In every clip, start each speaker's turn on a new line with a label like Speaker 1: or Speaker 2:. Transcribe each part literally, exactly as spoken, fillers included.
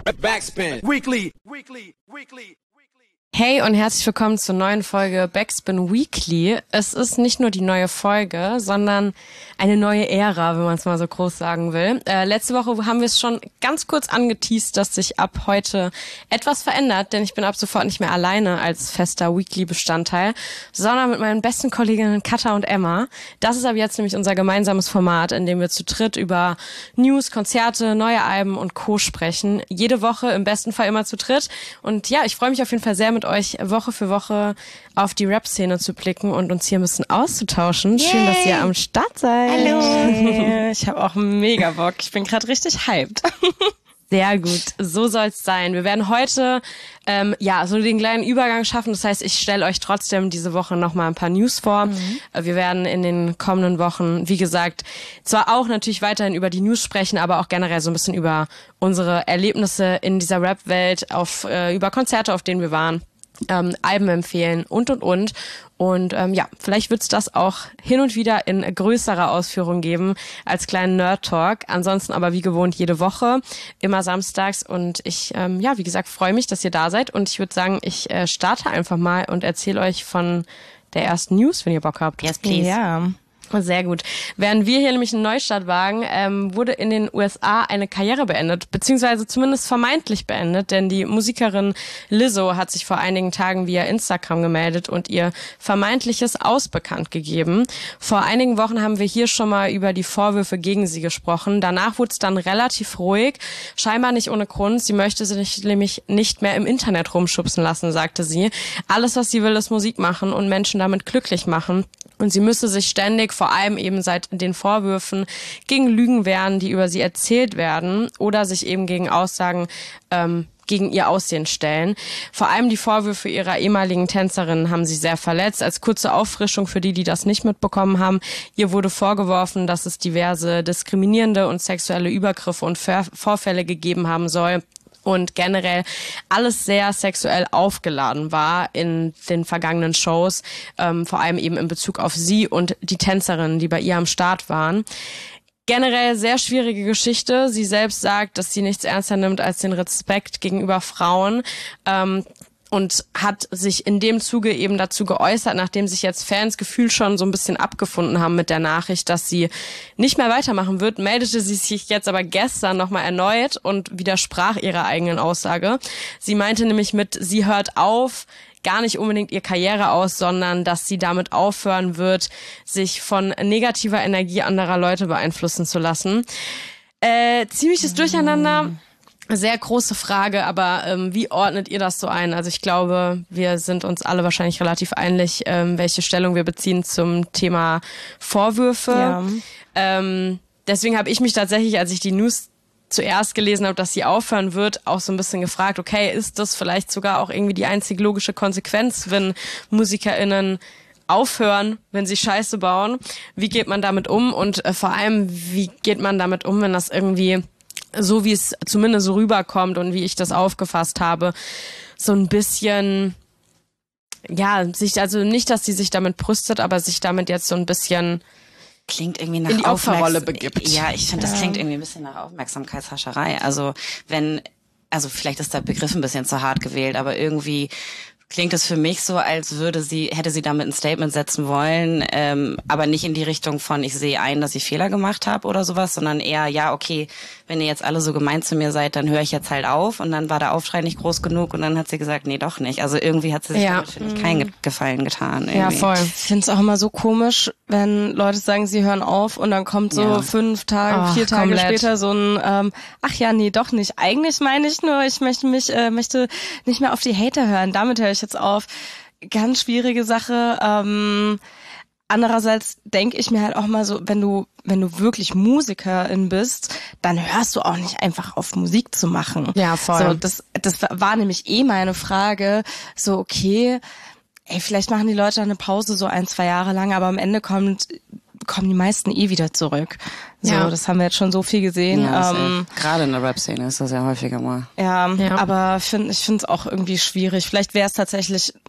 Speaker 1: Backspin. Weekly. Weekly. Weekly.
Speaker 2: Hey und herzlich willkommen zur neuen Folge Backspin Weekly. Es ist nicht nur die neue Folge, sondern eine neue Ära, wenn man es mal so groß sagen will. Äh, letzte Woche haben wir es schon ganz kurz angeteast, dass sich ab heute etwas verändert, denn ich bin ab sofort nicht mehr alleine als fester Weekly-Bestandteil, sondern mit meinen besten Kolleginnen Katha und Emma. Das ist ab jetzt nämlich unser gemeinsames Format, in dem wir zu dritt über News, Konzerte, neue Alben und Co. sprechen. Jede Woche, im besten Fall immer zu dritt. Und ja, ich freue mich auf jeden Fall sehr, mit euch Woche für Woche auf die Rap-Szene zu blicken und uns hier ein bisschen auszutauschen. Yay. Schön, dass ihr am Start seid.
Speaker 3: Hallo. Ich habe auch mega Bock. Ich bin gerade richtig hyped.
Speaker 2: Sehr gut, so soll's sein. Wir werden heute ähm, ja so den kleinen Übergang schaffen. Das heißt, ich stelle euch trotzdem diese Woche nochmal ein paar News vor. Mhm. Wir werden in den kommenden Wochen, wie gesagt, zwar auch natürlich weiterhin über die News sprechen, aber auch generell so ein bisschen über unsere Erlebnisse in dieser Rap-Welt, auf äh, über Konzerte, auf denen wir waren. Ähm, Alben empfehlen und und und und ähm, ja, vielleicht wird's das auch hin und wieder in größerer Ausführung geben als kleinen Nerd-Talk. Ansonsten aber wie gewohnt jede Woche, immer samstags und ich, ähm, ja, wie gesagt, freue mich, dass ihr da seid und ich würde sagen, ich äh, starte einfach mal und erzähle euch von der ersten News, wenn ihr Bock habt.
Speaker 3: Yes, please. Ja.
Speaker 2: Sehr gut. Während wir hier nämlich einen Neustart wagen, ähm, wurde in den U S A eine Karriere beendet, beziehungsweise zumindest vermeintlich beendet, denn die Musikerin Lizzo hat sich vor einigen Tagen via Instagram gemeldet und ihr vermeintliches Aus bekannt gegeben. Vor einigen Wochen haben wir hier schon mal über die Vorwürfe gegen sie gesprochen. Danach wurde es dann relativ ruhig, scheinbar nicht ohne Grund. Sie möchte sich nämlich nicht mehr im Internet rumschubsen lassen, sagte sie. Alles, was sie will, ist Musik machen und Menschen damit glücklich machen. Und sie müsse sich ständig, vor allem eben seit den Vorwürfen, gegen Lügen wehren, die über sie erzählt werden oder sich eben gegen Aussagen ähm, gegen ihr Aussehen stellen. Vor allem die Vorwürfe ihrer ehemaligen Tänzerin haben sie sehr verletzt. Als kurze Auffrischung für die, die das nicht mitbekommen haben, ihr wurde vorgeworfen, dass es diverse diskriminierende und sexuelle Übergriffe und Vorfälle gegeben haben soll. Und generell alles sehr sexuell aufgeladen war in den vergangenen Shows, ähm, vor allem eben in Bezug auf sie und die Tänzerinnen, die bei ihr am Start waren. Generell sehr schwierige Geschichte. Sie selbst sagt, dass sie nichts ernster nimmt als den Respekt gegenüber Frauen. Ähm, und hat sich in dem Zuge eben dazu geäußert, nachdem sich jetzt Fans gefühlt schon so ein bisschen abgefunden haben mit der Nachricht, dass sie nicht mehr weitermachen wird, meldete sie sich jetzt aber gestern nochmal erneut und widersprach ihrer eigenen Aussage. Sie meinte nämlich mit, sie hört auf, gar nicht unbedingt ihr Karriere aus, sondern dass sie damit aufhören wird, sich von negativer Energie anderer Leute beeinflussen zu lassen. Äh, ziemliches Durcheinander. Sehr große Frage, aber ähm, wie ordnet ihr das so ein? Also ich glaube, wir sind uns alle wahrscheinlich relativ einig, ähm, welche Stellung wir beziehen zum Thema Vorwürfe. Ja. Ähm, deswegen habe ich mich tatsächlich, als ich die News zuerst gelesen habe, dass sie aufhören wird, auch so ein bisschen gefragt, okay, ist das vielleicht sogar auch irgendwie die einzig logische Konsequenz, wenn MusikerInnen aufhören, wenn sie Scheiße bauen? Wie geht man damit um? Und äh, vor allem, wie geht man damit um, wenn das irgendwie, so wie es zumindest so rüberkommt und wie ich das aufgefasst habe, so ein bisschen, ja, sich, also nicht, dass sie sich damit brüstet, aber sich damit jetzt so ein bisschen
Speaker 4: klingt irgendwie nach
Speaker 2: in die Opferrolle begibt.
Speaker 4: Ja, ich finde, das
Speaker 2: ja.
Speaker 4: klingt irgendwie ein bisschen nach Aufmerksamkeitshascherei. Also wenn, also vielleicht ist der Begriff ein bisschen zu hart gewählt, aber irgendwie klingt es für mich so, als würde sie, hätte sie damit ein Statement setzen wollen, ähm, aber nicht in die Richtung von, ich sehe ein, dass ich Fehler gemacht habe oder sowas, sondern eher, ja, okay, wenn ihr jetzt alle so gemein zu mir seid, dann höre ich jetzt halt auf. Und dann war der Aufschrei nicht groß genug und dann hat sie gesagt, nee, doch nicht. Also irgendwie hat sie sich
Speaker 2: ja.
Speaker 4: damit, finde ich, keinen Gefallen getan. Irgendwie.
Speaker 3: Ja, voll. Ich finde es auch immer so komisch, wenn Leute sagen, sie hören auf und dann kommt so ja. fünf Tage, ach, vier Tage komplett. später so ein, ähm, ach ja, nee, doch nicht. Eigentlich meine ich nur, ich möchte mich, äh, möchte nicht mehr auf die Hater hören. Damit höre ich jetzt auf. Ganz schwierige Sache. Ähm, andererseits denke ich mir halt auch mal so, wenn du wenn du wirklich Musikerin bist, dann hörst du auch nicht einfach auf, Musik zu machen.
Speaker 2: Ja, voll.
Speaker 3: So, das das war nämlich eh meine Frage. So, okay, ey, vielleicht machen die Leute eine Pause so ein, zwei Jahre lang, aber am Ende kommt kommen die meisten eh wieder zurück. So, ja. Das haben wir jetzt schon so viel gesehen.
Speaker 4: Ja,
Speaker 3: ähm,
Speaker 4: gerade in der Rap-Szene ist das ja häufiger mal.
Speaker 3: Ja,
Speaker 2: ja.
Speaker 3: aber find, ich finde es auch irgendwie schwierig. Vielleicht wäre es tatsächlich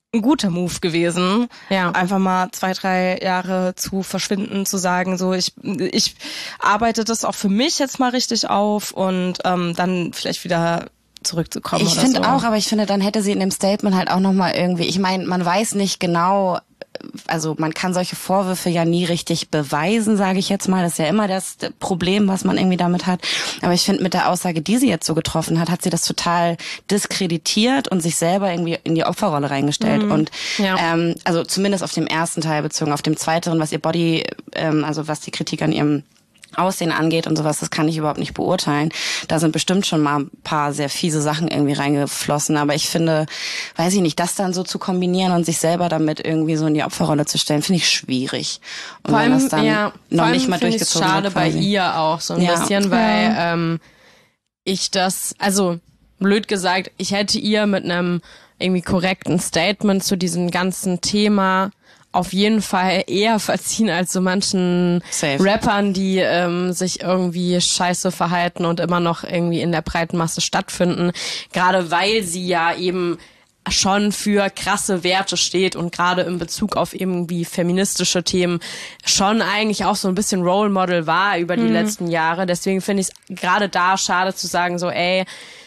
Speaker 3: ein guter Move gewesen,
Speaker 2: ja.
Speaker 3: einfach mal zwei, drei Jahre zu verschwinden, zu sagen, so ich ich arbeite das auch für mich jetzt mal richtig auf und ähm, dann vielleicht wieder zurückzukommen.
Speaker 4: Ich
Speaker 3: oder
Speaker 4: finde
Speaker 3: so.
Speaker 4: auch, aber ich finde, dann hätte sie in dem Statement halt auch nochmal irgendwie, ich meine, man weiß nicht genau, also man kann solche Vorwürfe ja nie richtig beweisen, sage ich jetzt mal. Das ist ja immer das Problem, was man irgendwie damit hat. Aber ich finde, mit der Aussage, die sie jetzt so getroffen hat, hat sie das total diskreditiert und sich selber irgendwie in die Opferrolle reingestellt. Mhm. Und
Speaker 2: ja.
Speaker 4: ähm, also zumindest auf dem ersten Teil bezogen, auf dem zweiten, was ihr Body, ähm, also was die Kritik an ihrem Aussehen angeht und sowas, das kann ich überhaupt nicht beurteilen. Da sind bestimmt schon mal ein paar sehr fiese Sachen irgendwie reingeflossen, aber ich finde, weiß ich nicht, das dann so zu kombinieren und sich selber damit irgendwie so in die Opferrolle zu stellen, finde ich schwierig. Und
Speaker 2: vor allem,
Speaker 4: wenn das dann
Speaker 2: ja,
Speaker 4: noch
Speaker 2: vor
Speaker 4: nicht
Speaker 2: allem
Speaker 4: mal durchgezogen wird.
Speaker 2: Schade bei ihr auch so ein
Speaker 4: ja.
Speaker 2: bisschen, weil
Speaker 3: ja.
Speaker 2: ähm, ich das, also blöd gesagt, ich hätte ihr mit einem irgendwie korrekten Statement zu diesem ganzen Thema auf jeden Fall eher verziehen als so manchen
Speaker 4: Safe.
Speaker 2: Rappern, die ähm, sich irgendwie scheiße verhalten und immer noch irgendwie in der breiten Masse stattfinden. Gerade weil sie ja eben schon für krasse Werte steht und gerade in Bezug auf irgendwie feministische Themen schon eigentlich auch so ein bisschen Role Model war über die mhm. letzten Jahre. Deswegen finde ich es gerade da schade zu sagen, so ey,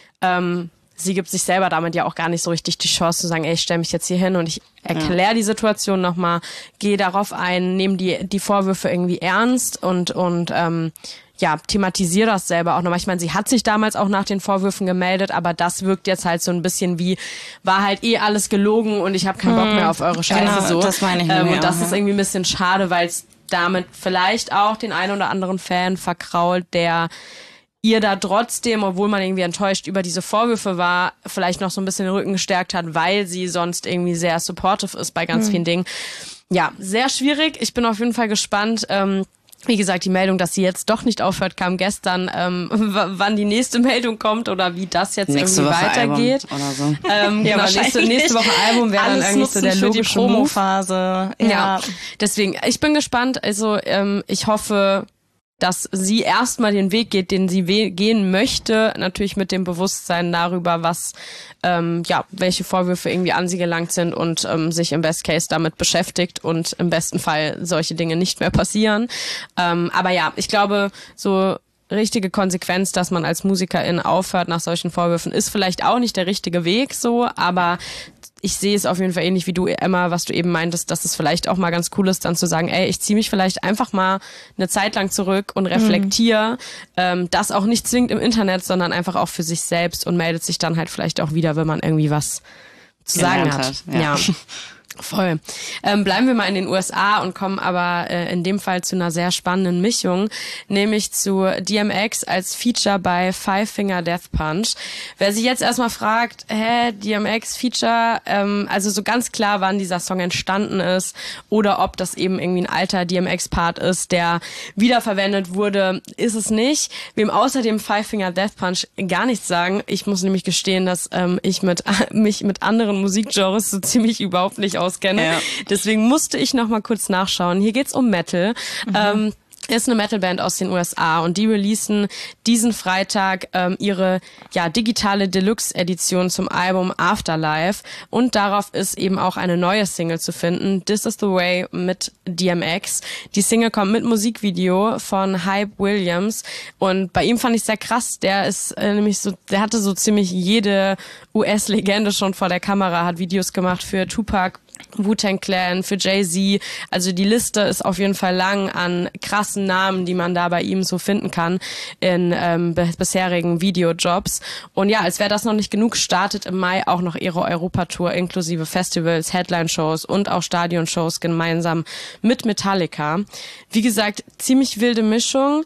Speaker 2: ähm, sie gibt sich selber damit ja auch gar nicht so richtig die Chance zu sagen, ey, ich stelle mich jetzt hier hin und ich erkläre ja. die Situation nochmal, gehe darauf ein, nehme die die Vorwürfe irgendwie ernst und und ähm, ja, thematisiere das selber auch nochmal. Ich meine, sie hat sich damals auch nach den Vorwürfen gemeldet, aber das wirkt jetzt halt so ein bisschen wie, war halt eh alles gelogen und ich habe keinen Bock mehr auf eure Scheiße.
Speaker 4: Genau,
Speaker 2: so.
Speaker 4: das meine ich
Speaker 2: ähm,
Speaker 4: mir
Speaker 2: Und das
Speaker 4: auch,
Speaker 2: ist
Speaker 4: ja.
Speaker 2: irgendwie ein bisschen schade, weil es damit vielleicht auch den einen oder anderen Fan verkrault, der ihr da trotzdem, obwohl man irgendwie enttäuscht über diese Vorwürfe war, vielleicht noch so ein bisschen den Rücken gestärkt hat, weil sie sonst irgendwie sehr supportive ist bei ganz mhm. vielen Dingen. Ja, sehr schwierig. Ich bin auf jeden Fall gespannt. Ähm, wie gesagt, die Meldung, dass sie jetzt doch nicht aufhört, kam gestern. Ähm, w- wann die nächste Meldung kommt oder wie das jetzt
Speaker 4: nächste
Speaker 2: irgendwie
Speaker 4: Woche
Speaker 2: weitergeht.
Speaker 4: Album oder so.
Speaker 2: Ähm, ja, genau, nächste, nächste Woche Album wäre dann irgendwie so der
Speaker 3: für
Speaker 2: logische
Speaker 3: die Promophase.
Speaker 2: Ja.
Speaker 3: Ja.
Speaker 2: ja, deswegen, ich bin gespannt. Also ähm, ich hoffe, dass sie erstmal den Weg geht, den sie we- gehen möchte, natürlich mit dem Bewusstsein darüber, was, ähm, ja, welche Vorwürfe irgendwie an sie gelangt sind und ähm, sich im Best Case damit beschäftigt und im besten Fall solche Dinge nicht mehr passieren. Ähm, aber ja, ich glaube, so richtige Konsequenz, dass man als Musikerin aufhört nach solchen Vorwürfen, ist vielleicht auch nicht der richtige Weg so, aber ich sehe es auf jeden Fall ähnlich wie du, Emma, was du eben meintest, dass es vielleicht auch mal ganz cool ist, dann zu sagen, ey, ich ziehe mich vielleicht einfach mal eine Zeit lang zurück und reflektiere, mhm. ähm, das auch nicht zwingend im Internet, sondern einfach auch für sich selbst und meldet sich dann halt vielleicht auch wieder, wenn man irgendwie was zu sagen hat.
Speaker 4: hat. Ja.
Speaker 2: ja. Voll. Ähm, bleiben wir mal in den U S A und kommen aber äh, in dem Fall zu einer sehr spannenden Mischung, nämlich zu D M X als Feature bei Five Finger Death Punch. Wer sich jetzt erstmal fragt, hä, D M X Feature, ähm, also so ganz klar, wann dieser Song entstanden ist oder ob das eben irgendwie ein alter D M X-Part ist, der wiederverwendet wurde, ist es nicht. Wem außerdem Five Finger Death Punch gar nichts sagen. Ich muss nämlich gestehen, dass ähm, ich mit mich mit anderen Musikgenres so ziemlich überhaupt nicht auskenne. Ja. Deswegen musste ich noch mal kurz nachschauen. Hier geht's um Metal. Mhm. Ähm, ist eine Metalband aus den U S A und die releasen diesen Freitag ähm, ihre ja digitale Deluxe-Edition zum Album Afterlife und darauf ist eben auch eine neue Single zu finden, This Is The Way mit D M X. Die Single kommt mit Musikvideo von Hype Williams und bei ihm fand ich sehr krass, der ist äh, nämlich so, der hatte so ziemlich jede U S-Legende schon vor der Kamera, hat Videos gemacht für Tupac, Wu-Tang Clan, für Jay-Z. Also die Liste ist auf jeden Fall lang an krassen Namen, die man da bei ihm so finden kann in ähm, b- bisherigen Videojobs. Und ja, als wäre das noch nicht genug, startet im Mai auch noch ihre Europatour inklusive Festivals, Headline-Shows und auch Stadionshows gemeinsam mit Metallica. Wie gesagt, ziemlich wilde Mischung.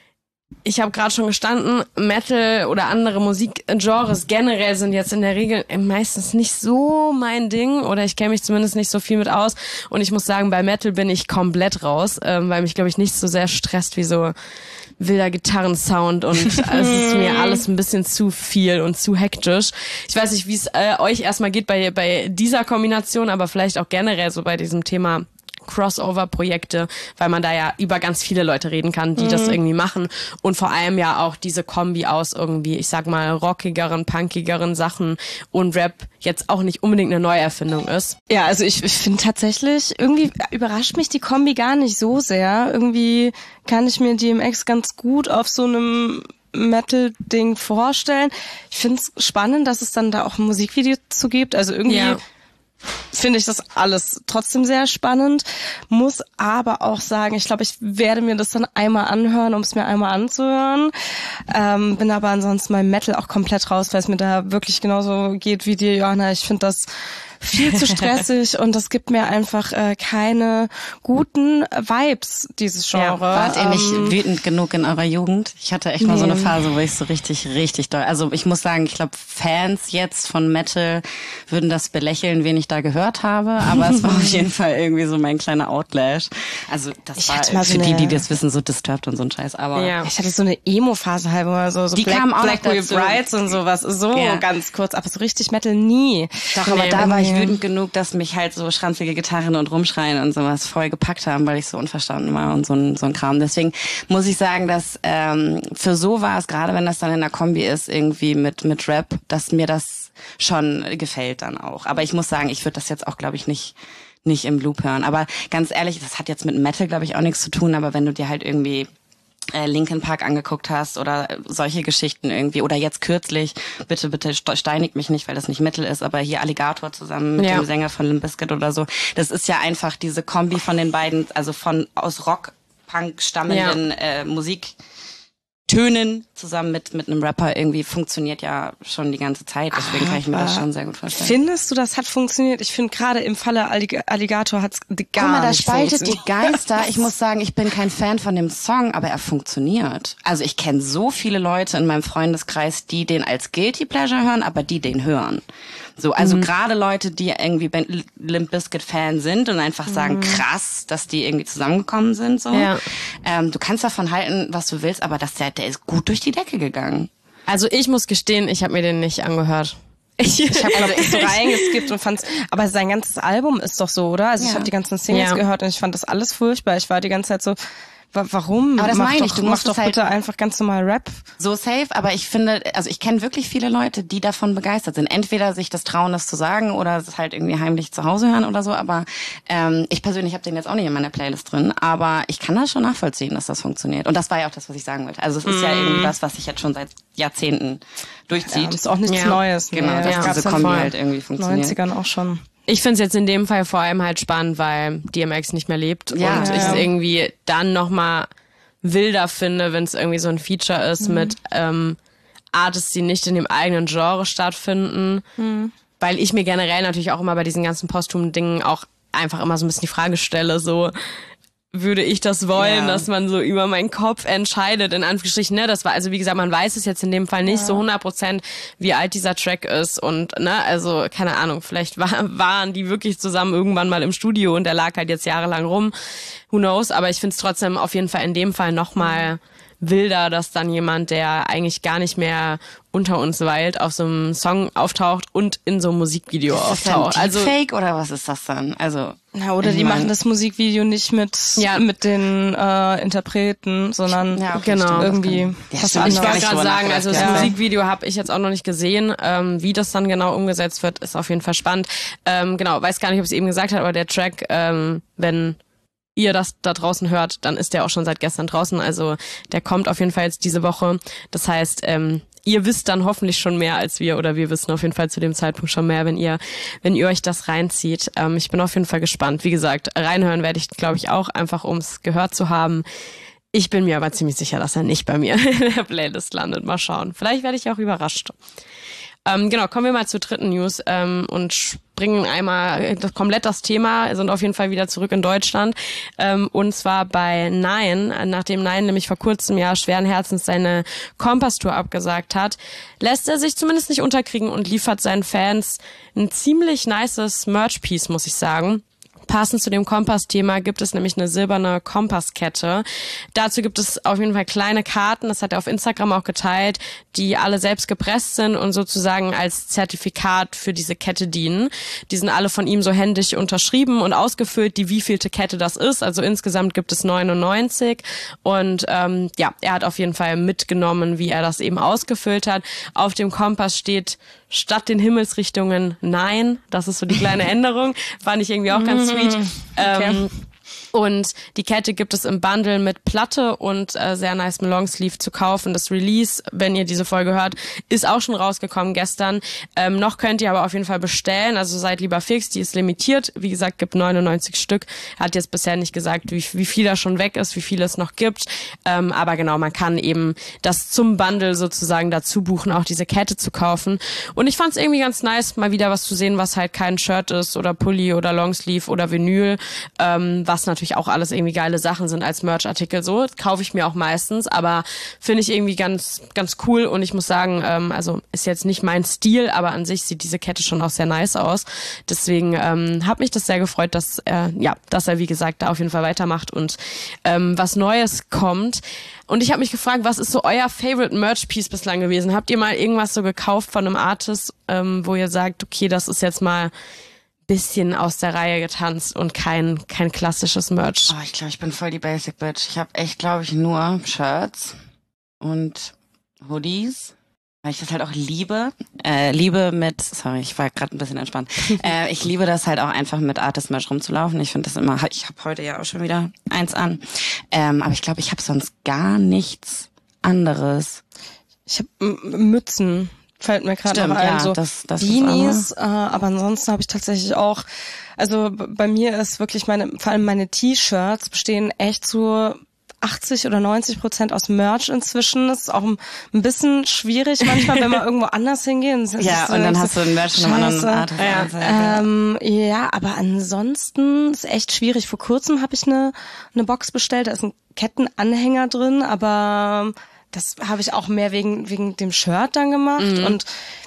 Speaker 2: Ich habe gerade schon gestanden, Metal oder andere Musikgenres generell sind jetzt in der Regel meistens nicht so mein Ding oder ich kenne mich zumindest nicht so viel mit aus und ich muss sagen, bei Metal bin ich komplett raus, ähm, weil mich, glaube ich, nicht so sehr stresst wie so wilder Gitarrensound und es ist mir alles ein bisschen zu viel und zu hektisch. Ich weiß nicht, wie es äh, euch erstmal geht bei, bei dieser Kombination, aber vielleicht auch generell so bei diesem Thema Crossover-Projekte, weil man da ja über ganz viele Leute reden kann, die mhm. das irgendwie machen und vor allem ja auch diese Kombi aus irgendwie, ich sag mal, rockigeren, punkigeren Sachen und Rap jetzt auch nicht unbedingt eine Neuerfindung ist.
Speaker 3: Ja, also ich, ich finde tatsächlich, irgendwie überrascht mich die Kombi gar nicht so sehr. Irgendwie kann ich mir D M X ganz gut auf so einem Metal-Ding vorstellen. Ich finde es spannend, dass es dann da auch ein Musikvideo zu gibt. Also irgendwie ja. finde ich das alles trotzdem sehr spannend. Muss aber auch sagen, ich glaube, ich werde mir das dann einmal anhören, um es mir einmal anzuhören. Ähm, bin aber ansonsten beim Metal auch komplett raus, weil es mir da wirklich genauso geht wie dir, Johanna. Ich finde das viel zu stressig und das gibt mir einfach äh, keine guten Vibes, dieses Genre. Ja,
Speaker 4: wart ihr nicht ähm, wütend genug in eurer Jugend? Ich hatte echt nee. mal so eine Phase, wo ich so richtig, richtig doll... Also ich muss sagen, ich glaube, Fans jetzt von Metal würden das belächeln, wen ich da gehört habe, aber es war auf jeden Fall irgendwie so mein kleiner Outlash. Also das ich war für so die, die das wissen, so Disturbed und so ein Scheiß. Aber
Speaker 3: ja. Ich hatte so eine Emo-Phase halb immer so, so
Speaker 4: die
Speaker 3: Black,
Speaker 4: kamen auch
Speaker 3: Black
Speaker 4: Black
Speaker 3: Brides und sowas. So ja. ganz kurz, aber so richtig Metal nie.
Speaker 4: Doch, aber nee, da war ich wütend genug, dass mich halt so schranzige Gitarren und Rumschreien und sowas voll gepackt haben, weil ich so unverstanden war und so ein, so ein Kram. Deswegen muss ich sagen, dass ähm, für so war es, gerade wenn das dann in der Kombi ist, irgendwie mit mit Rap, dass mir das schon gefällt dann auch. Aber ich muss sagen, ich würde das jetzt auch, glaube ich, nicht nicht im Loop hören. Aber ganz ehrlich, das hat jetzt mit Metal, glaube ich, auch nichts zu tun, aber wenn du dir halt irgendwie äh, Linkin Park angeguckt hast oder solche Geschichten irgendwie oder jetzt kürzlich, bitte, bitte steinigt mich nicht, weil das nicht Metal ist, aber hier Alligator zusammen mit ja. dem Sänger von Limp Bizkit oder so, das ist ja einfach diese Kombi von den beiden, also von aus Rock, Punk stammenden ja. äh, Musik Tönen zusammen mit mit einem Rapper irgendwie funktioniert ja schon die ganze Zeit. Deswegen kann ich mir das schon sehr gut vorstellen.
Speaker 3: Findest du, das hat funktioniert? Ich finde gerade im Falle Allig- Alligator hat's gar Guck
Speaker 4: mal,
Speaker 3: nicht
Speaker 4: da spaltet die Geister. Ich muss sagen, ich bin kein Fan von dem Song, aber er funktioniert. Also ich kenne so viele Leute in meinem Freundeskreis, die den als Guilty Pleasure hören, aber die den hören. So, also mhm. gerade Leute, die irgendwie Limp Bizkit Fan sind und einfach sagen, mhm. krass, dass die irgendwie zusammengekommen sind. So, ja. ähm, du kannst davon halten, was du willst, aber das, der, der ist gut durch die Decke gegangen.
Speaker 2: Also ich muss gestehen, ich habe mir den nicht angehört.
Speaker 3: Ich, ich habe glaube ich so reingeskippt und fand's, aber sein ganzes Album ist doch so, oder? Also ja. ich habe die ganzen Singles ja. gehört und ich fand das alles furchtbar. Ich war die ganze Zeit so, warum?
Speaker 4: Aber das
Speaker 3: mach
Speaker 4: meine
Speaker 3: doch,
Speaker 4: ich, du musst
Speaker 3: mach doch
Speaker 4: halt
Speaker 3: bitte einfach ganz normal Rap.
Speaker 4: So safe, aber ich finde, also ich kenne wirklich viele Leute, die davon begeistert sind. Entweder sich das trauen, das zu sagen oder es halt irgendwie heimlich zu Hause hören oder so, aber ähm, ich persönlich habe den jetzt auch nicht in meiner Playlist drin, aber ich kann das schon nachvollziehen, dass das funktioniert. Und das war ja auch das, was ich sagen wollte. Also es ist mm. ja irgendwie was, was sich jetzt schon seit Jahrzehnten durchzieht. Ja,
Speaker 3: ist auch nichts ja. Neues.
Speaker 4: Genau,
Speaker 3: nee,
Speaker 4: dass
Speaker 3: ja.
Speaker 4: diese Kombi halt irgendwie funktioniert.
Speaker 3: In den neunzigern auch schon.
Speaker 2: Ich finde es jetzt in dem Fall vor allem halt spannend, weil D M X nicht mehr lebt
Speaker 4: ja,
Speaker 2: und
Speaker 4: ja,
Speaker 2: ich
Speaker 4: ja.
Speaker 2: irgendwie dann nochmal wilder finde, wenn es irgendwie so ein Feature ist mhm. mit ähm, Artists, die nicht in dem eigenen Genre stattfinden. Mhm. Weil ich mir generell natürlich auch immer bei diesen ganzen posthumen Dingen auch einfach immer so ein bisschen die Frage stelle, so würde ich das wollen, ja. dass man so über meinen Kopf entscheidet, in Anführungsstrichen, ne, das war, also wie gesagt, man weiß es jetzt in dem Fall nicht ja. so hundert Prozent, wie alt dieser Track ist und, ne, also, keine Ahnung, vielleicht war, waren die wirklich zusammen irgendwann mal im Studio und der lag halt jetzt jahrelang rum, who knows, aber ich find's trotzdem auf jeden Fall in dem Fall nochmal wilder, dass dann jemand, der eigentlich gar nicht mehr unter uns weilt, auf so einem Song auftaucht und in so einem Musikvideo
Speaker 4: ist das
Speaker 2: auftaucht.
Speaker 4: Dann also Fake oder was ist das dann? Also
Speaker 3: na, oder die mein, machen das Musikvideo nicht mit ja. mit den äh, Interpreten, sondern
Speaker 2: ja, okay,
Speaker 3: genau
Speaker 2: stimmt,
Speaker 3: irgendwie
Speaker 2: ja,
Speaker 3: was
Speaker 2: anderes. Ich wollte gerade sagen, also das
Speaker 3: ja.
Speaker 2: Musikvideo habe ich jetzt auch noch nicht gesehen. Ähm, wie das dann genau umgesetzt wird, ist auf jeden Fall spannend. Ähm, genau, weiß gar nicht, ob ich es eben gesagt habe, aber der Track, ähm, wenn ihr das da draußen hört, dann ist der auch schon seit gestern draußen. Also der kommt auf jeden Fall jetzt diese Woche. Das heißt, ähm, ihr wisst dann hoffentlich schon mehr als wir oder wir wissen auf jeden Fall zu dem Zeitpunkt schon mehr, wenn ihr wenn ihr euch das reinzieht. Ähm, ich bin auf jeden Fall gespannt. Wie gesagt, reinhören werde ich, glaube ich, auch, einfach um es gehört zu haben. Ich bin mir aber ziemlich sicher, dass er nicht bei mir in der Playlist landet. Mal schauen. Vielleicht werde ich auch überrascht. Ähm, genau, kommen wir mal zur dritten News ähm, und springen einmal das, komplett das Thema, sind auf jeden Fall wieder zurück in Deutschland. Ähm, und zwar bei Nine, nachdem Nine nämlich vor kurzem ja schweren Herzens seine Kompass-Tour abgesagt hat, lässt er sich zumindest nicht unterkriegen und liefert seinen Fans ein ziemlich nices Merch-Piece, muss ich sagen. passend zu dem Kompass-Thema gibt es nämlich eine silberne Kompasskette. Dazu gibt es auf jeden Fall kleine Karten, das hat er auf Instagram auch geteilt, die alle selbst gepresst sind und sozusagen als Zertifikat für diese Kette dienen. Die sind alle von ihm so händisch unterschrieben und ausgefüllt, die wievielte Kette das ist. Also insgesamt gibt es neunundneunzig und ähm, ja, er hat auf jeden Fall mitgenommen, wie er das eben ausgefüllt hat. Auf dem Kompass steht statt den Himmelsrichtungen nein. Das ist so die kleine Änderung. Fand ich irgendwie auch ganz sweet.
Speaker 3: Okay.
Speaker 2: Ähm, und die Kette gibt es im Bundle mit Platte und äh, sehr nice Longsleeve zu kaufen. Das Release, wenn ihr diese Folge hört, ist auch schon rausgekommen gestern. Ähm, noch könnt ihr aber auf jeden Fall bestellen. Also seid lieber fix, die ist limitiert. Wie gesagt, gibt neunundneunzig Stück. Hat jetzt bisher nicht gesagt, wie, wie viel da schon weg ist, wie viel es noch gibt. Ähm, aber genau, man kann eben das zum Bundle sozusagen dazu buchen, auch diese Kette zu kaufen. Und ich fand es irgendwie ganz nice, mal wieder was zu sehen, was halt kein Shirt ist oder Pulli oder Longsleeve oder Vinyl, ähm, was natürlich auch alles irgendwie geile Sachen sind als Merch-Artikel. So kaufe ich mir auch meistens, aber finde ich irgendwie ganz ganz cool und ich muss sagen, ähm, also ist jetzt nicht mein Stil, aber an sich sieht diese Kette schon auch sehr nice aus. Deswegen ähm, hat mich das sehr gefreut, dass er, ja, dass er wie gesagt da auf jeden Fall weitermacht und ähm, was Neues kommt. Und ich habe mich gefragt, was ist so euer Favorite Merch-Piece bislang gewesen? Habt ihr mal irgendwas so gekauft von einem Artist, ähm, wo ihr sagt, okay, das ist jetzt mal bisschen aus der Reihe getanzt und kein kein klassisches Merch.
Speaker 4: Oh, ich glaube, ich bin voll die Basic Bitch. Ich habe echt, glaube ich, nur Shirts und Hoodies, weil ich das halt auch liebe. Äh, liebe mit, sorry, ich war gerade ein bisschen entspannt. äh, ich liebe das halt auch einfach mit Artist-Merch rumzulaufen. Ich finde das immer, ich habe heute ja auch schon wieder eins an. Ähm, aber ich glaube, ich habe sonst gar nichts anderes.
Speaker 3: Ich habe Mützen. Fällt mir gerade noch ein,
Speaker 4: ja,
Speaker 3: so
Speaker 4: das, das
Speaker 3: Beanies, äh, aber ansonsten habe ich tatsächlich auch, also b- bei mir ist wirklich meine, vor allem meine T-Shirts bestehen echt zu achtzig oder neunzig Prozent aus Merch inzwischen. Das ist auch ein, ein bisschen schwierig manchmal, wenn wir irgendwo anders hingehen.
Speaker 4: Ja,
Speaker 3: so,
Speaker 4: und dann
Speaker 3: so,
Speaker 4: hast du ein Merch von einem anderen Art.
Speaker 3: Ja. Ähm, ja, aber ansonsten ist echt schwierig. Vor kurzem habe ich eine eine Box bestellt, da ist ein Kettenanhänger drin, aber das habe ich auch mehr wegen wegen dem Shirt dann gemacht. Mhm. Und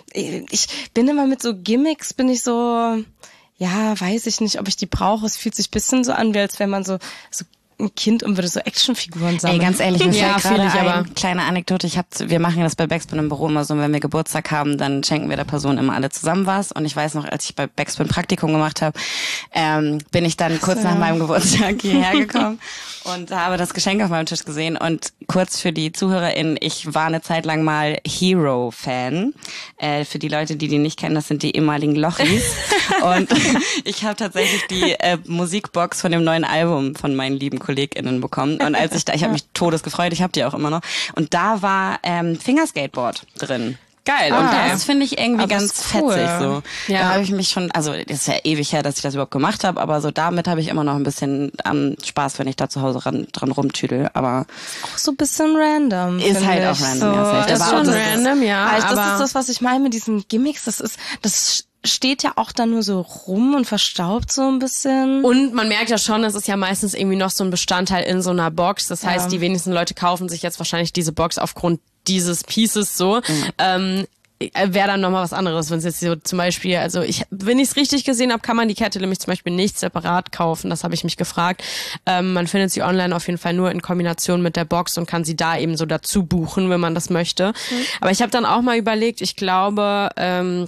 Speaker 3: ich bin immer mit so Gimmicks, bin ich so, ja, weiß ich nicht, ob ich die brauche. Es fühlt sich ein bisschen so an, wie als wenn man so so ein Kind und würde so Actionfiguren sammeln.
Speaker 4: Ey, ganz ehrlich, mir
Speaker 2: ja,
Speaker 4: fällt gerade
Speaker 2: ich, aber
Speaker 4: ein, kleine Anekdote. Ich hab, wir machen das bei Backspin im Büro immer so, wenn wir Geburtstag haben, dann schenken wir der Person immer alle zusammen was. Und ich weiß noch, als ich bei Backspin Praktikum gemacht habe, ähm, bin ich dann kurz so. nach meinem Geburtstag hierher gekommen und habe das Geschenk auf meinem Tisch gesehen. Und kurz für die ZuhörerInnen, ich war eine Zeit lang mal Hero-Fan. Äh, für die Leute, die die nicht kennen, das sind die ehemaligen Lochis. Und ich habe tatsächlich die äh, Musikbox von dem neuen Album von meinen lieben KollegInnen bekommen. Und als ich da, ich habe mich todesgefreut, ich habe die auch immer noch. Und da war ähm, Fingerskateboard drin.
Speaker 2: Geil,
Speaker 4: und
Speaker 2: okay.
Speaker 4: das finde ich irgendwie
Speaker 3: aber
Speaker 4: ganz
Speaker 3: cool.
Speaker 4: fetzig so.
Speaker 2: Ja.
Speaker 4: Da habe ich mich schon, also das ist ja ewig her, dass ich das überhaupt gemacht habe, aber so damit habe ich immer noch ein bisschen ähm, Spaß, wenn ich da zu Hause ran, dran rumtüdel. Aber
Speaker 3: auch so ein bisschen random.
Speaker 4: Ist halt auch random,
Speaker 3: so,
Speaker 4: ja. Safe.
Speaker 2: Das ist schon
Speaker 4: das
Speaker 2: random, ja.
Speaker 3: Also das
Speaker 2: aber
Speaker 3: ist das, was ich meine mit diesen Gimmicks. Das ist, das steht ja auch dann nur so rum und verstaubt so ein bisschen.
Speaker 2: Und man merkt ja schon, es ist ja meistens irgendwie noch so ein Bestandteil in so einer Box. Das heißt,
Speaker 3: ja.
Speaker 2: die wenigsten Leute kaufen sich jetzt wahrscheinlich diese Box aufgrund dieses Pieces so. Mhm. Ähm, wäre dann nochmal was anderes, wenn es jetzt so zum Beispiel, also ich, wenn ich es richtig gesehen habe, kann man die Kette nämlich zum Beispiel nicht separat kaufen, das habe ich mich gefragt. Ähm, man findet sie online auf jeden Fall nur in Kombination mit der Box und kann sie da eben so dazu buchen, wenn man das möchte. Mhm. Aber ich habe dann auch mal überlegt, ich glaube, ähm,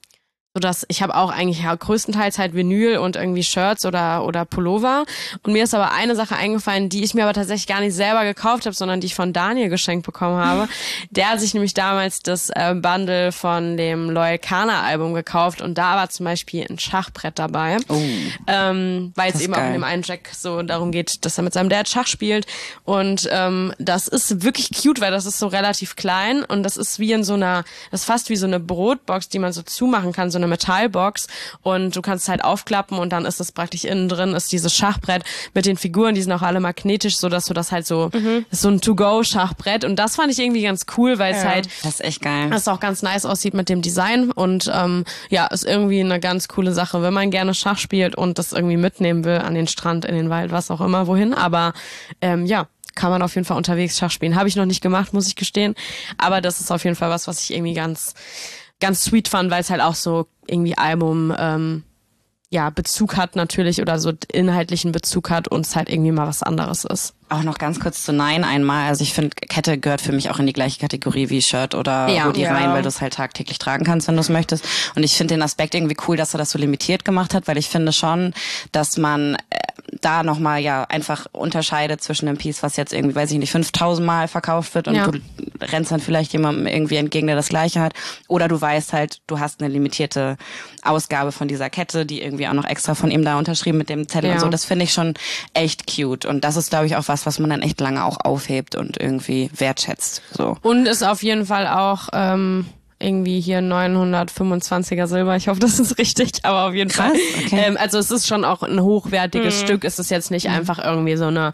Speaker 2: so dass ich habe auch eigentlich ja, größtenteils halt Vinyl und irgendwie Shirts oder oder Pullover und mir ist aber eine Sache eingefallen, die ich mir aber tatsächlich gar nicht selber gekauft habe, sondern die ich von Daniel geschenkt bekommen habe. Der hat sich nämlich damals das äh, Bundle von dem Loyal Kana Album gekauft und da war zum Beispiel ein Schachbrett dabei,
Speaker 4: oh,
Speaker 2: ähm, weil es eben
Speaker 4: geil.
Speaker 2: auch in dem einen Jack so darum geht, dass er mit seinem Dad Schach spielt und ähm, das ist wirklich cute, weil das ist so relativ klein und das ist wie in so einer, das ist fast wie so eine Brotbox, die man so zumachen kann, so eine Metallbox und du kannst es halt aufklappen und dann ist es praktisch innen drin, ist dieses Schachbrett mit den Figuren, die sind auch alle magnetisch, so dass du das halt so, mhm. ist so ein To-Go-Schachbrett und das fand ich irgendwie ganz cool, weil es
Speaker 4: ja,
Speaker 2: halt,
Speaker 4: das ist echt geil.
Speaker 2: das auch ganz nice aussieht mit dem Design und ähm, ja, ist irgendwie eine ganz coole Sache, wenn man gerne Schach spielt und das irgendwie mitnehmen will an den Strand, in den Wald, was auch immer, wohin, aber ähm, ja, kann man auf jeden Fall unterwegs Schach spielen. Habe ich noch nicht gemacht, muss ich gestehen, aber das ist auf jeden Fall was, was ich irgendwie ganz ganz sweet fand, weil es halt auch so irgendwie Album, ähm, ja, Bezug hat natürlich oder so inhaltlichen Bezug hat und es halt irgendwie mal was anderes ist.
Speaker 4: Auch noch ganz kurz zu Nein einmal. Also ich finde, Kette gehört für mich auch in die gleiche Kategorie wie Shirt oder
Speaker 2: ja,
Speaker 4: Hoodie
Speaker 2: ja.
Speaker 4: rein, weil du es halt tagtäglich tragen kannst, wenn du es möchtest. Und ich finde den Aspekt irgendwie cool, dass er das so limitiert gemacht hat, weil ich finde schon, dass man äh, da nochmal ja einfach unterscheidet zwischen einem Piece, was jetzt irgendwie, weiß ich nicht, fünftausend Mal verkauft wird und
Speaker 2: ja.
Speaker 4: du rennst dann vielleicht jemandem irgendwie entgegen, der das Gleiche hat. Oder du weißt halt, du hast eine limitierte Ausgabe von dieser Kette, die irgendwie auch noch extra von ihm da unterschrieben mit dem Zettel
Speaker 2: ja.
Speaker 4: und so. Das finde ich schon echt cute. Und das ist, glaube ich, auch was, was man dann echt lange auch aufhebt und irgendwie wertschätzt. So.
Speaker 2: Und ist auf jeden Fall auch ähm, irgendwie hier neunhundertfünfundzwanziger Silber. Ich hoffe, das ist richtig, aber auf jeden
Speaker 4: Krass,
Speaker 2: Fall.
Speaker 4: okay.
Speaker 2: Ähm, also es ist schon auch ein hochwertiges
Speaker 3: Mhm.
Speaker 2: Stück. Es ist jetzt nicht mhm. einfach irgendwie so eine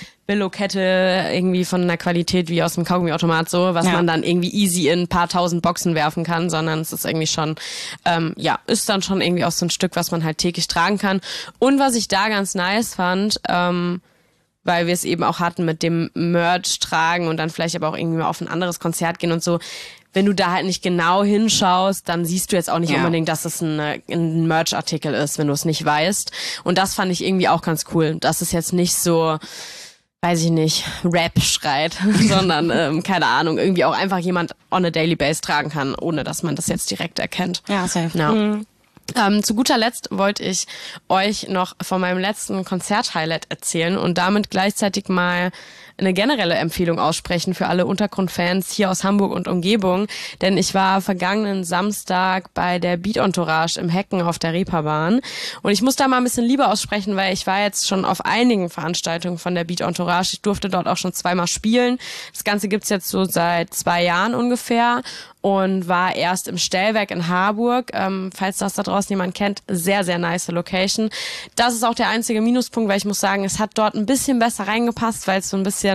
Speaker 2: Billo-Kette irgendwie von einer Qualität wie aus dem Kaugummiautomat so, was
Speaker 4: ja.
Speaker 2: man dann irgendwie easy in ein paar tausend Boxen werfen kann, sondern es ist irgendwie schon, ähm, ja, ist dann schon irgendwie auch so ein Stück, was man halt täglich tragen kann. Und was ich da ganz nice fand, ähm, weil wir es eben auch hatten mit dem Merch tragen und dann vielleicht aber auch irgendwie mal auf ein anderes Konzert gehen und so. Wenn du da halt nicht genau hinschaust, dann siehst du jetzt auch nicht
Speaker 4: ja.
Speaker 2: unbedingt, dass es ein, ein Merch-Artikel ist, wenn du es nicht weißt. Und das fand ich irgendwie auch ganz cool. Dass es jetzt nicht so, weiß ich nicht, Rap schreit, sondern, ähm, keine Ahnung, irgendwie auch einfach jemand on a daily base tragen kann, ohne dass man das jetzt direkt erkennt.
Speaker 4: Ja, safe.
Speaker 2: Ja.
Speaker 3: Mhm.
Speaker 2: Ähm, zu guter Letzt wollte ich euch noch von meinem letzten Konzert-Highlight erzählen und damit gleichzeitig mal eine generelle Empfehlung aussprechen für alle Untergrundfans hier aus Hamburg und Umgebung, denn ich war vergangenen Samstag bei der Beat Entourage im Hecken auf der Reeperbahn und ich muss da mal ein bisschen Liebe aussprechen, weil ich war jetzt schon auf einigen Veranstaltungen von der Beat Entourage. Ich durfte dort auch schon zweimal spielen. Das Ganze gibt's jetzt so seit zwei Jahren ungefähr und war erst im Stellwerk in Harburg, ähm, falls das da draußen jemand kennt, sehr, sehr nice Location. Das ist auch der einzige Minuspunkt, weil ich muss sagen, es hat dort ein bisschen besser reingepasst, weil es so ein bisschen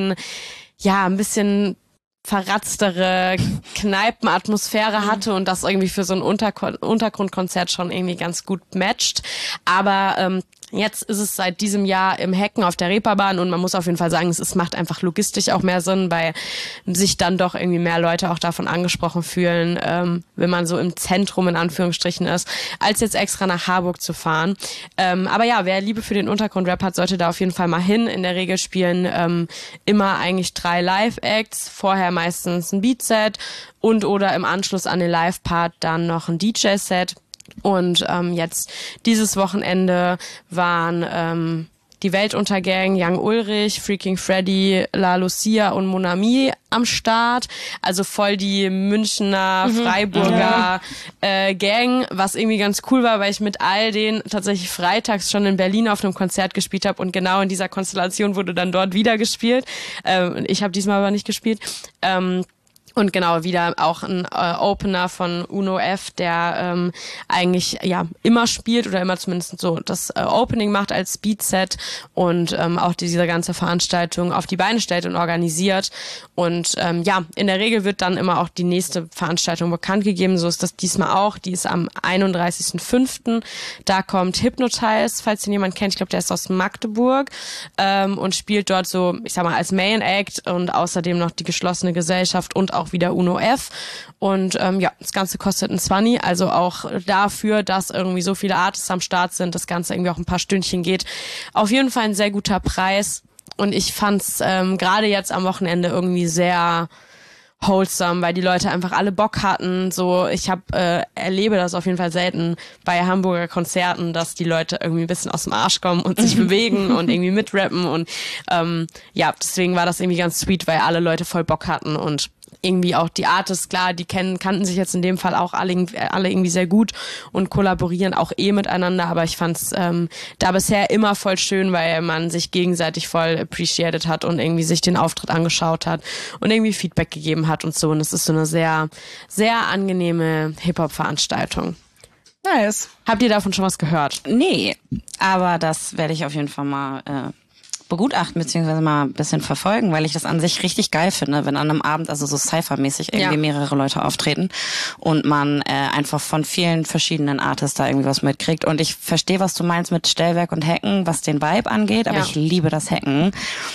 Speaker 2: ja, ein bisschen verratztere Kneipenatmosphäre hatte und das irgendwie für so ein Unterko- Untergrundkonzert schon irgendwie ganz gut matcht. Aber ähm, jetzt ist es seit diesem Jahr im Hecken auf der Reeperbahn und man muss auf jeden Fall sagen, es, es macht einfach logistisch auch mehr Sinn, weil sich dann doch irgendwie mehr Leute auch davon angesprochen fühlen, ähm, wenn man so im Zentrum in Anführungsstrichen ist, als jetzt extra nach Harburg zu fahren. Ähm, aber ja, wer Liebe für den Untergrundrap hat, sollte da auf jeden Fall mal hin. In der Regel spielen ähm, immer eigentlich drei Live-Acts, vorher meistens ein Beatset und oder im Anschluss an den Live-Part dann noch ein D J-Set. Und ähm, jetzt dieses Wochenende waren ähm, die Weltuntergang, Young Ulrich, Freaking Freddy, La Lucia und Mon Ami am Start. Also voll die Münchner, mhm. Freiburger ja. äh, Gang, was irgendwie ganz cool war, weil ich mit all denen tatsächlich freitags schon in Berlin auf einem Konzert gespielt habe und genau in dieser Konstellation wurde dann dort wieder gespielt. Ähm, ich habe diesmal aber nicht gespielt. Ähm, Und genau, wieder auch ein äh, Opener von Uno F, der ähm, eigentlich ja immer spielt oder immer zumindest so das äh, Opening macht als Beatset und ähm, auch diese ganze Veranstaltung auf die Beine stellt und organisiert. Und ähm, ja, in der Regel wird dann immer auch die nächste Veranstaltung bekannt gegeben. So ist das diesmal auch. Die ist am einunddreißigsten fünften Da kommt Hypnotize, falls den jemand kennt. Ich glaube, der ist aus Magdeburg ähm, und spielt dort so, ich sag mal, als Main Act und außerdem noch die geschlossene Gesellschaft und auch wieder Uno F. Und ähm, ja, das Ganze kostet ein Zwanni, also auch dafür, dass irgendwie so viele Artists am Start sind, das Ganze irgendwie auch ein paar Stündchen geht. Auf jeden Fall ein sehr guter Preis. Und ich fand's ähm, gerade jetzt am Wochenende irgendwie sehr wholesome, weil die Leute einfach alle Bock hatten. So, ich hab, äh, erlebe das auf jeden Fall selten bei Hamburger Konzerten, dass die Leute irgendwie ein bisschen aus dem Arsch kommen und sich bewegen und irgendwie mitrappen. Und ähm, ja, deswegen war das irgendwie ganz sweet, weil alle Leute voll Bock hatten und irgendwie auch die Artists, klar, die kennen, kannten sich jetzt in dem Fall auch alle, alle irgendwie sehr gut und kollaborieren auch eh miteinander, aber ich fand's ähm, da bisher immer voll schön, weil man sich gegenseitig voll appreciated hat und irgendwie sich den Auftritt angeschaut hat und irgendwie Feedback gegeben hat und so, und es ist so eine sehr, sehr angenehme Hip-Hop-Veranstaltung.
Speaker 3: Nice.
Speaker 2: Habt ihr davon schon was gehört?
Speaker 4: Nee, aber das werde ich auf jeden Fall mal äh, begutachten, beziehungsweise mal ein bisschen verfolgen, weil ich das an sich richtig geil finde, wenn an einem Abend, also so Cypher-mäßig irgendwie ja. mehrere Leute auftreten und man äh, einfach von vielen verschiedenen Artists da irgendwie was mitkriegt. Und ich verstehe, was du meinst mit Stellwerk und Hacken, was den Vibe angeht, aber ja. ich liebe das Hacken.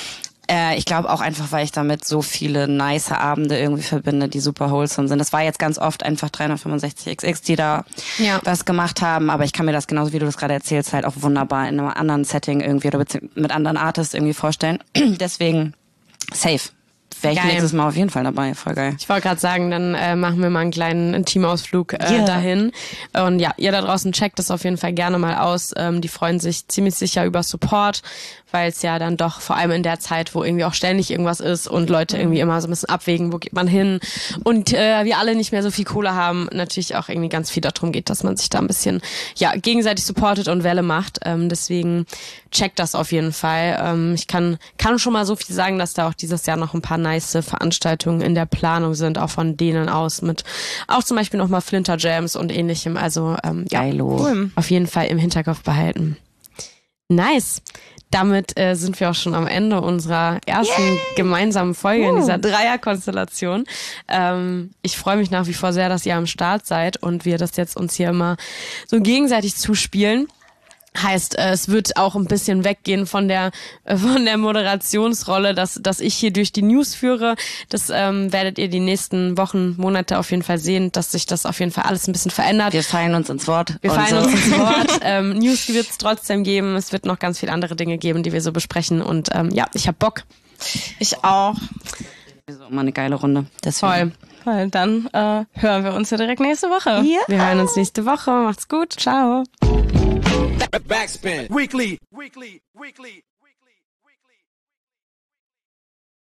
Speaker 4: Äh, ich glaube auch einfach, weil ich damit so viele nice Abende irgendwie verbinde, die super wholesome sind. Das war jetzt ganz oft einfach dreihundertfünfundsechzig X X, die da ja. was gemacht haben, aber ich kann mir das genauso, wie du das gerade erzählst, halt auch wunderbar in einem anderen Setting irgendwie oder mit anderen Artists irgendwie vorstellen. Deswegen safe. Wäre ich geil. Nächstes Mal auf jeden Fall dabei. Voll geil.
Speaker 2: Ich wollte gerade sagen, dann äh, machen wir mal einen kleinen Intimausflug äh, yeah. dahin. Und ja, ihr da draußen checkt das auf jeden Fall gerne mal aus. Ähm, die freuen sich ziemlich sicher über Support, weil es ja dann doch vor allem in der Zeit, wo irgendwie auch ständig irgendwas ist und Leute irgendwie immer so ein bisschen abwägen, wo geht man hin und äh, wir alle nicht mehr so viel Kohle haben, natürlich auch irgendwie ganz viel darum geht, dass man sich da ein bisschen ja gegenseitig supportet und Welle macht. Ähm, deswegen checkt das auf jeden Fall. Ähm, ich kann kann schon mal so viel sagen, dass da auch dieses Jahr noch ein paar nice Veranstaltungen in der Planung sind, auch von denen aus mit auch zum Beispiel nochmal Flinter Jams und ähnlichem. Also ähm, ja, cool. Auf jeden Fall im Hinterkopf behalten. Nice. Damit äh, sind wir auch schon am Ende unserer ersten Yay! gemeinsamen Folge uh. in dieser Dreierkonstellation. Ähm, ich freue mich nach wie vor sehr, dass ihr am Start seid und wir das jetzt uns hier immer so gegenseitig zuspielen. Heißt, es wird auch ein bisschen weggehen von der von der Moderationsrolle, dass dass ich hier durch die News führe. Das ähm, werdet ihr die nächsten Wochen, Monate auf jeden Fall sehen, dass sich das auf jeden Fall alles ein bisschen verändert.
Speaker 4: Wir fallen uns ins Wort.
Speaker 2: Wir fallen so. uns ins Wort. Ähm, News wird es trotzdem geben. Es wird noch ganz viele andere Dinge geben, die wir so besprechen. Und ähm, ja, ich hab Bock.
Speaker 3: Ich auch.
Speaker 4: So, immer eine geile Runde.
Speaker 3: Deswegen. Voll. Voll. Dann äh, hören wir uns ja direkt nächste Woche.
Speaker 2: Ja. Wir hören uns nächste Woche. Macht's gut. Ciao.
Speaker 1: Backspin. Weekly. Weekly. Weekly.